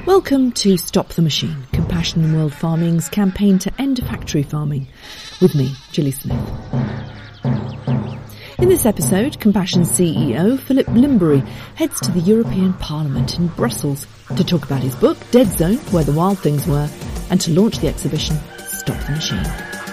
Welcome to Stop the Machine, Compassion in World Farming's campaign to end factory farming, with me, Gilly Smith. In this episode, Compassion's CEO, Philip Limbury, heads to the European Parliament in Brussels to talk about his book, Dead Zone, Where the Wild Things Were, and to launch the exhibition, Stop the Machine.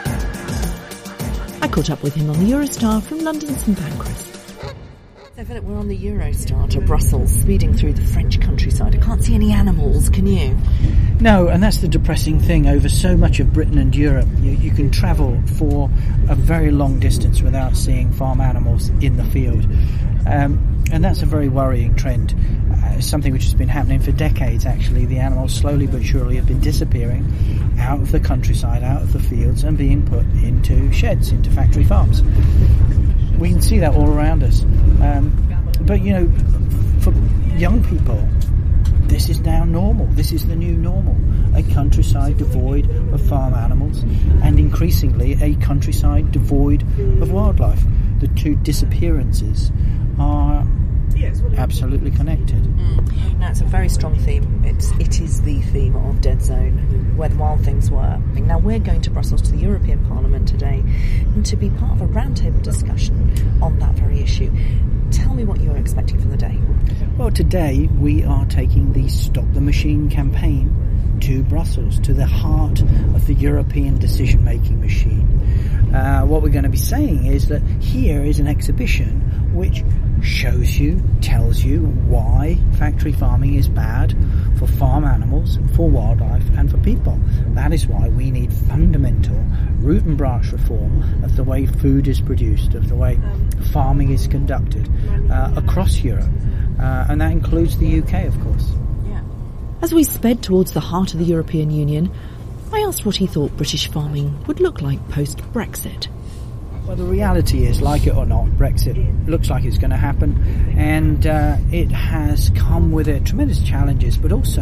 I caught up with him on the Eurostar from London St Pancras. So Philip, we're on the Eurostar to Brussels, speeding through the French countryside. I can't see any animals, can you? No, and that's the depressing thing. Over so much of Britain and Europe, you can travel for a very long distance without seeing farm animals in the field. And that's a very worrying trend. It's something which has been happening for decades, actually. The animals slowly but surely have been disappearing out of the countryside, out of the fields, and being put into sheds, into factory farms. We can see that all around us. But, you know, for young people, this is now normal. This is the new normal. A countryside devoid of farm animals, and increasingly a countryside devoid of wildlife. The two disappearances are absolutely connected. Now, it's a very strong theme. It is the theme of Dead Zone, Where the Wild Things Were. Now, we're going to Brussels to the European Parliament today and to be part of a roundtable discussion on that very issue. Tell me what you're expecting from the day. Well, today we are taking the Stop the Machine campaign to Brussels, to the heart of the European decision-making machine. What we're going to be saying is that here is an exhibition which shows you, tells you why factory farming is bad for farm animals, for wildlife and for people. That is why we need fundamental root and branch reform of the way food is produced, of the way farming is conducted across Europe. And that includes the UK, of course. Yeah. As we sped towards the heart of the European Union, I asked what he thought British farming would look like post-Brexit. Well, the reality is, like it or not, Brexit looks like it's going to happen, and it has come with it tremendous challenges, but also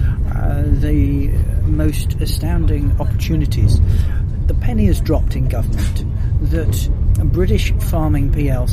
the most astounding opportunities. The penny has dropped in government that British Farming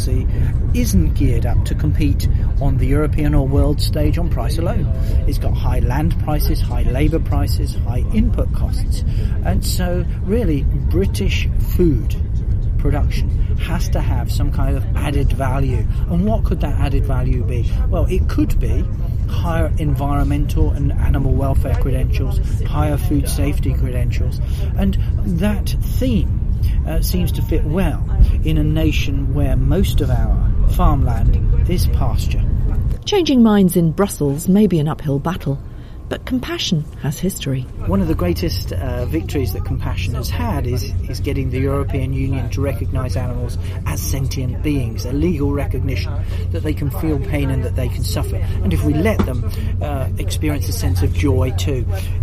PLC isn't geared up to compete on the European or world stage on price alone. It's got high land prices, high labour prices, high input costs, and so really British food production has to have some kind of added value. And what could that added value be? Well, it could be higher environmental and animal welfare credentials, higher food safety credentials, and that theme seems to fit well in a nation where most of our farmland is pasture. Changing minds in Brussels may be an uphill battle, but Compassion has history. One of the greatest victories that Compassion has had is getting the European Union to recognise animals as sentient beings, a legal recognition that they can feel pain and that they can suffer. And if we let them experience a sense of joy too.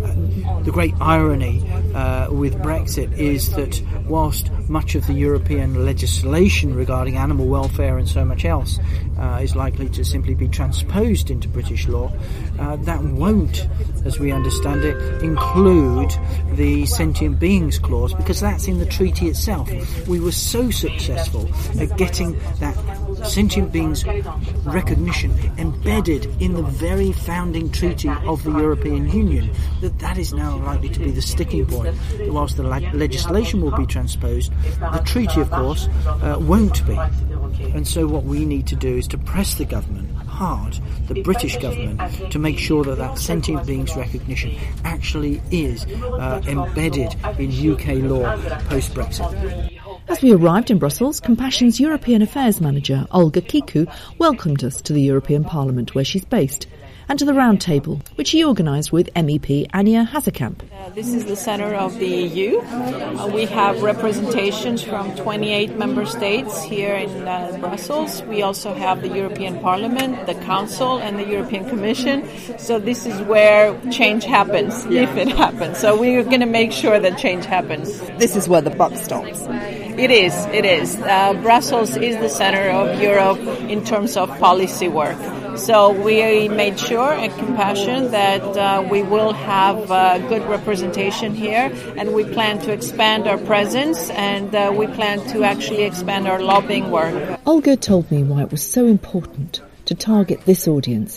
The great irony with Brexit is that whilst much of the European legislation regarding animal welfare and so much else is likely to simply be transposed into British law, that won't, as we understand it, include the sentient beings clause, because that's in the treaty itself. We were so successful at getting that sentient beings recognition embedded in the very founding treaty of the European Union that is now likely to be the sticking point. Whilst the legislation will be transposed, the treaty, of course, won't be. And so what we need to do is to press the government hard, the British government, to make sure that sentient beings recognition actually is embedded in UK law post-Brexit. As we arrived in Brussels, Compassion's European Affairs Manager, Olga Kiku, welcomed us to the European Parliament where she's based, and to the round table, which he organised with MEP Anja Hazekamp. This is the centre of the EU. We have representations from 28 member states here in Brussels. We also have the European Parliament, the Council and the European Commission. So this is where change happens, if it happens. So we're going to make sure that change happens. This is where the buck stops. It is. Brussels is the centre of Europe in terms of policy work. So we made sure at Compassion that we will have good representation here, and we plan to expand our presence, and we plan to actually expand our lobbying work. Olga told me why it was so important to target this audience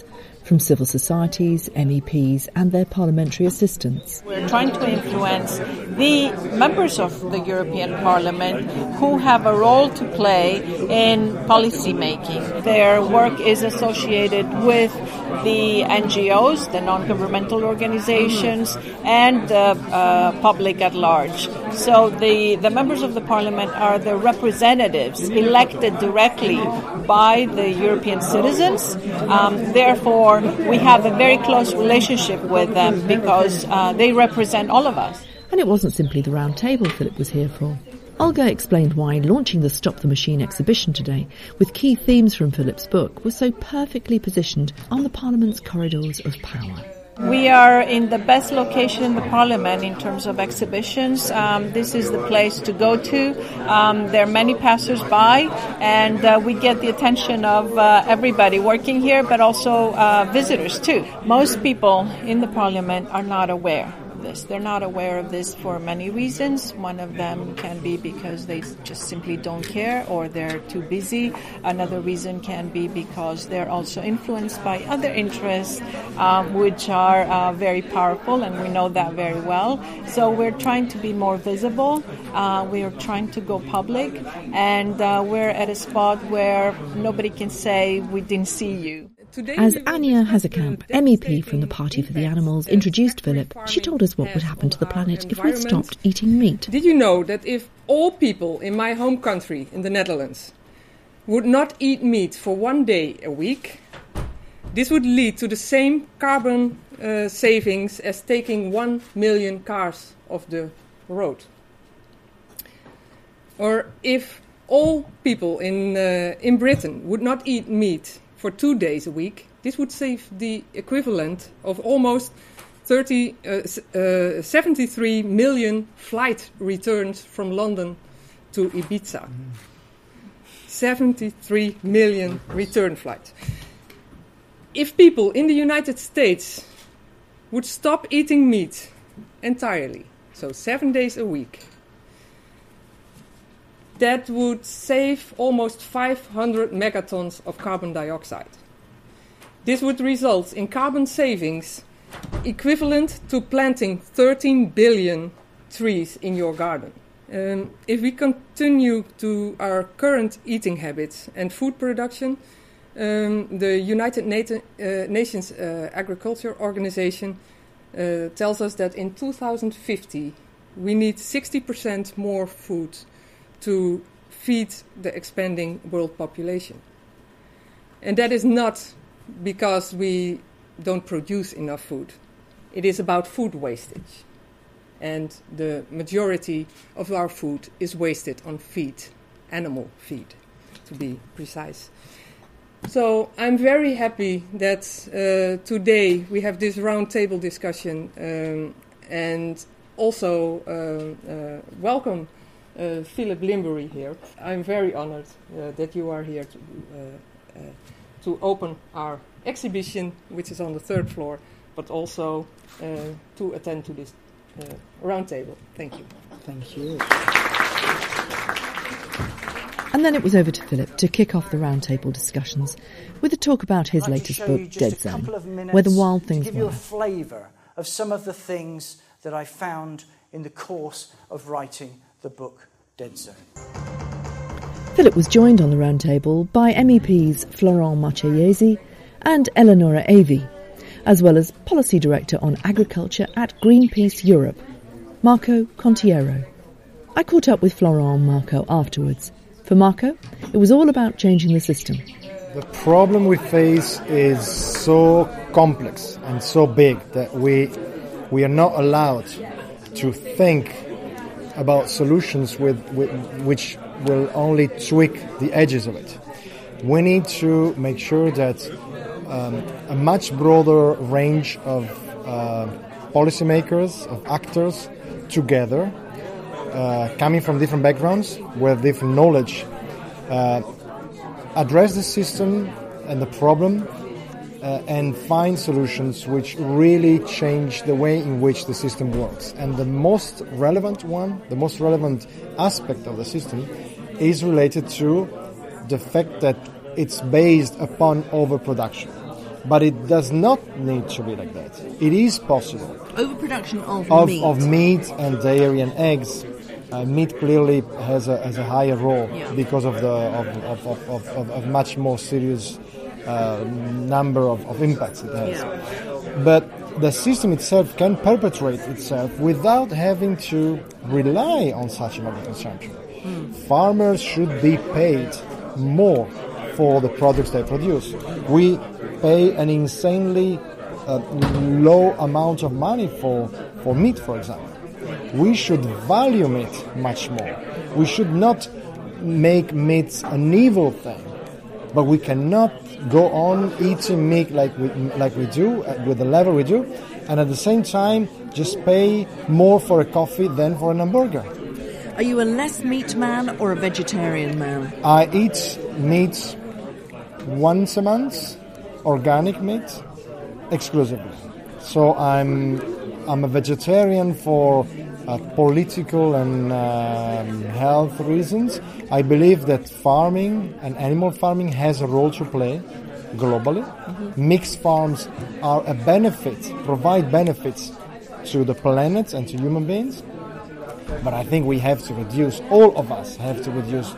from civil societies, MEPs and their parliamentary assistants. We're trying to influence the members of the European Parliament who have a role to play in policy making. Their work is associated with the NGOs, the non-governmental organizations, and the public at large. So the members of the Parliament are the representatives elected directly by the European citizens. Therefore, we have a very close relationship with them because they represent all of us. And it wasn't simply the round table Philip was here for. Olga explained why launching the Stop the Machine exhibition today, with key themes from Philip's book, was so perfectly positioned on the Parliament's corridors of power. We are in the best location in the Parliament in terms of exhibitions. This is the place to go to. There are many passers-by, and we get the attention of everybody working here, but also visitors too. Most people in the Parliament are not aware of this. They're not aware of this for many reasons. One of them can be because they just simply don't care or they're too busy. Another reason can be because they're also influenced by other interests, which are very powerful, and we know that very well. So we're trying to be more visible. We are trying to go public, and we're at a spot where nobody can say we didn't see you. As Anja Hazekamp, MEP from the Party for the Animals, introduced Philip, she told us what would happen to the planet if we stopped eating meat. Did you know that if all people in my home country, in the Netherlands, would not eat meat for 1 day a week, this would lead to the same carbon savings as taking 1 million cars off the road? Or if all people in Britain would not eat meat for 2 days a week, this would save the equivalent of almost 73 million flight returns from London to Ibiza. 73 million return flights. If people in the United States would stop eating meat entirely, so 7 days a week, that would save almost 500 megatons of carbon dioxide. This would result in carbon savings equivalent to planting 13 billion trees in your garden. If we continue to our current eating habits and food production, the United Nations Agriculture Organization tells us that in 2050 we need 60% more food to feed the expanding world population. And that is not because we don't produce enough food. It is about food wastage. And the majority of our food is wasted on feed, animal feed, to be precise. So I'm very happy that today we have this roundtable discussion and also welcome Philip Limbury here. I'm very honored that you are here to open our exhibition, which is on the 3rd floor, but also to attend to this roundtable. Thank you. Thank you. And then it was over to Philip to kick off the roundtable discussions with a talk about his latest book, Dead Zone, where the wild things were. To give you a flavour of some of the things that I found in the course of writing the book Dead Zone. Philip was joined on the roundtable by MEPs Florent Marchesasi and Eleonora Evi, as well as Policy Director on Agriculture at Greenpeace Europe, Marco Contiero. I caught up with Florent and Marco afterwards. For Marco, it was all about changing the system. The problem we face is so complex and so big that we are not allowed to think about solutions which will only tweak the edges of it. We need to make sure that a much broader range of policymakers, of actors together, coming from different backgrounds, with different knowledge, address the system and the problem and find solutions which really change the way in which the system works. And the most relevant aspect of the system is related to the fact that it's based upon overproduction. But it does not need to be like that. It is possible. Overproduction of meat and dairy and eggs. Meat clearly has a higher role because of the much more serious number of impacts it has. Yeah. But the system itself can perpetuate itself without having to rely on such an overconsumption. Farmers should be paid more for the products they produce. We pay an insanely low amount of money for meat, for example. We should value meat much more. We should not make meat an evil thing, but we cannot go on eating meat like we do, with the level we do, and at the same time just pay more for a coffee than for an hamburger. Are you a less meat man or a vegetarian man? I eat meat once a month, organic meat, exclusively. So I'm a vegetarian for political and health reasons. I believe that farming and animal farming has a role to play globally. Mixed farms are a benefit, provide benefits to the planet and to human beings. But I think we have to reduce, all of us have to reduce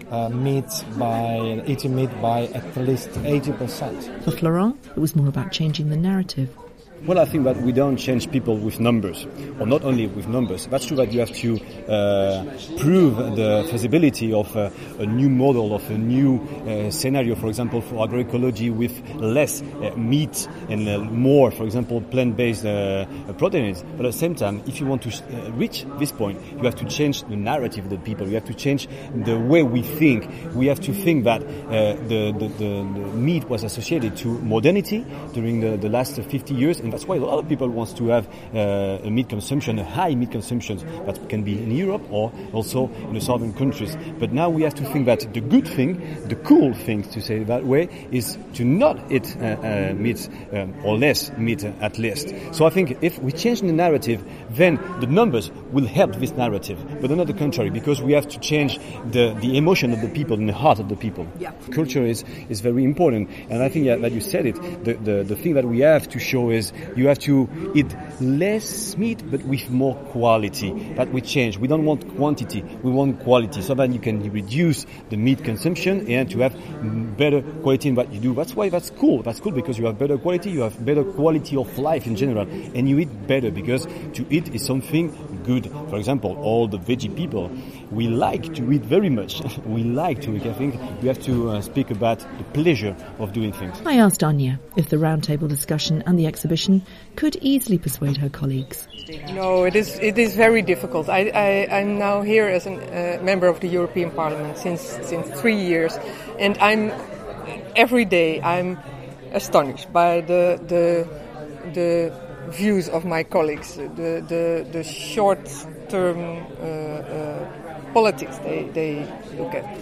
eating meat by at least 80%. For Florent, it was more about changing the narrative. Well, I think that we don't change people with numbers, or not only with numbers. That's true that you have to prove the feasibility of a new model, of a new scenario, for example, for agroecology with less meat and more, for example, plant-based proteins. But at the same time, if you want to reach this point, you have to change the narrative of the people. You have to change the way we think. We have to think that the meat was associated to modernity during the last 50 years, and that's why a lot of people want to have a meat consumption, a high meat consumption, that can be in Europe or also in the southern countries. But now we have to think that the good thing, the cool thing, to say it that way, is to not eat meat or less meat at least. So I think if we change the narrative, then the numbers will help this narrative, but not the contrary, because we have to change the emotion of the people and the heart of the people. Yeah. Culture is very important, and I think that you said it. The thing that we have to show is you have to eat less meat, but with more quality. That we change. We don't want quantity, we want quality, so that you can reduce the meat consumption and to have better quality in what you do. That's why that's cool. That's cool because you have better quality, you have better quality of life in general, and you eat better because to eat is something good. For example, all the veggie people, we like to eat very much. We like to eat. I think we have to speak about the pleasure of doing things. I asked Anya if the roundtable discussion and the exhibition could easily persuade her colleagues. No, it is very difficult. I'm now here as a member of the European Parliament since 3 years, and every day I'm astonished by the views of my colleagues, the short-term politics they look at.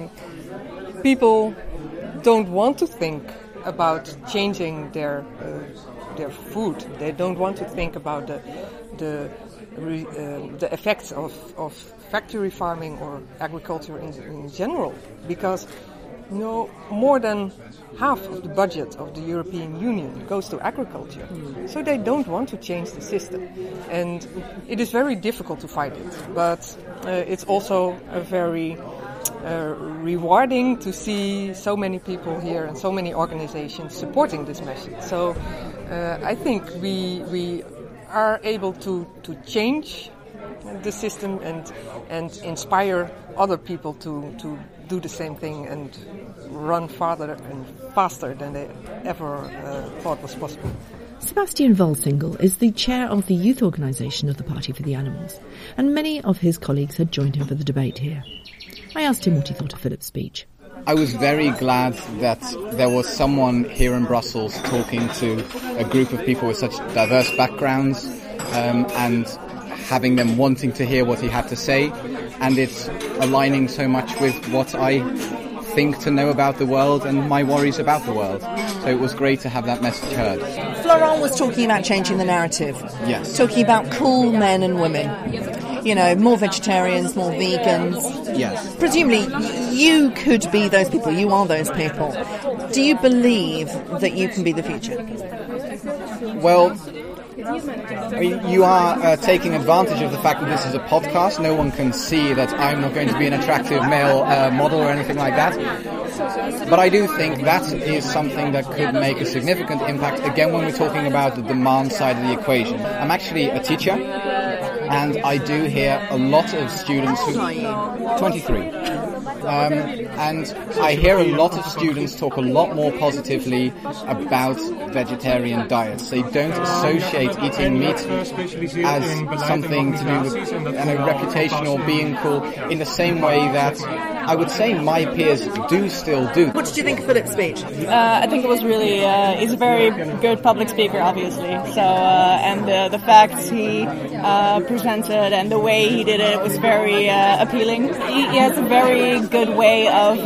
People don't want to think about changing their food. They don't want to think about the effects of factory farming or agriculture in general, because more than half of the budget of the European Union goes to agriculture. So they don't want to change the system. And it is very difficult to fight it. But it's also a very rewarding to see so many people here and so many organizations supporting this message. So I think we are able to change the system and inspire other people to do the same thing and run farther and faster than they ever thought was possible. Sebastian Volsingle is the chair of the youth organisation of the Party for the Animals, and many of his colleagues had joined him for the debate here. I asked him what he thought of Philip's speech. I was very glad that there was someone here in Brussels talking to a group of people with such diverse backgrounds and having them wanting to hear what he had to say, and it's aligning so much with what I think to know about the world and my worries about the world. So it was great to have that message heard. Florent was talking about changing the narrative. Yes. Talking about cool men and women. More vegetarians, more vegans. Yes. Presumably, you could be those people. You are those people. Do you believe that you can be the future? Well, you are taking advantage of the fact that this is a podcast. No one can see that I'm not going to be an attractive male model or anything like that. But I do think that is something that could make a significant impact, again, when we're talking about the demand side of the equation. I'm actually a teacher, and I do hear a lot of students who... 23. And I hear a lot of students talk a lot more positively about vegetarian diets. They don't associate eating meat as something to do with reputation or being cool in the same way that I would say my peers do still do. What did you think of Philip's speech? I think it was really, he's a very good public speaker, obviously. So, and the facts he presented and the way he did it was very appealing. He has a very good way of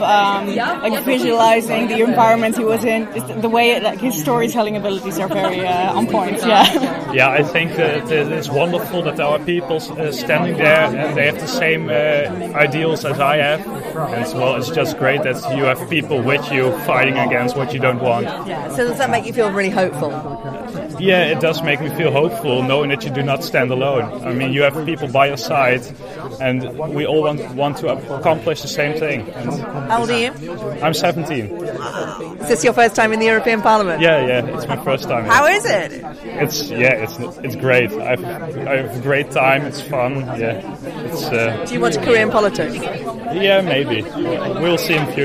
visualizing the environment he was in. The way his storytelling abilities are very on point. Yeah. Yeah, I think that it's wonderful that there are people standing there and they have the same ideals as I have. And it's just great that you have people with you fighting against what you don't want. Yeah. So does that make you feel really hopeful? Yeah, it does make me feel hopeful, knowing that you do not stand alone. I mean, you have people by your side, and we all want to accomplish the same thing. How old are you? I'm 17. Is this your first time in the European Parliament? Yeah, it's my first time. How is it? It's great. I have a great time. It's fun. Yeah. Do you want a career in politics? Yeah, maybe. We'll see in the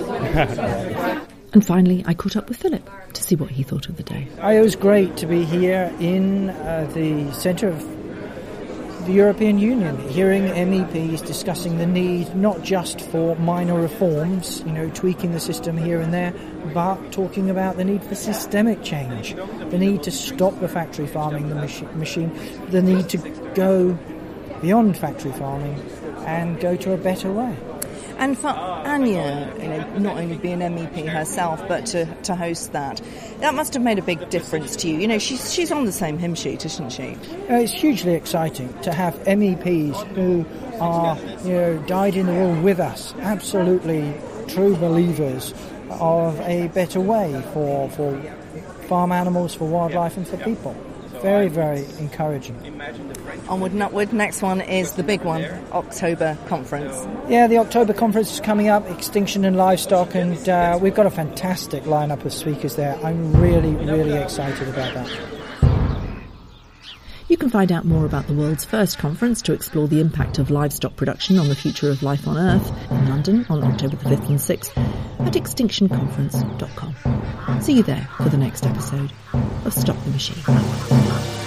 future. And finally, I caught up with Philip to see what he thought of the day. It was great to be here in the centre of the European Union, hearing MEPs discussing the need not just for minor reforms, tweaking the system here and there, but talking about the need for systemic change, the need to stop the factory farming, the machine, the need to go beyond factory farming and go to a better way. And for Anya, not only being MEP herself, but to host that must have made a big difference to you. She's on the same hymn sheet, isn't she? It's hugely exciting to have MEPs who are, dyed in the wool with us, absolutely true believers of a better way for farm animals, for wildlife and for people. Very, very encouraging. Onward and upward. Next one is the big one, October conference. Yeah, the October conference is coming up, Extinction and Livestock, and we've got a fantastic lineup of speakers there. I'm really, really excited about that. You can find out more about the world's first conference to explore the impact of livestock production on the future of life on Earth in London on October the 5th and 6th at extinctionconference.com. See you there for the next episode of Stop the Machine.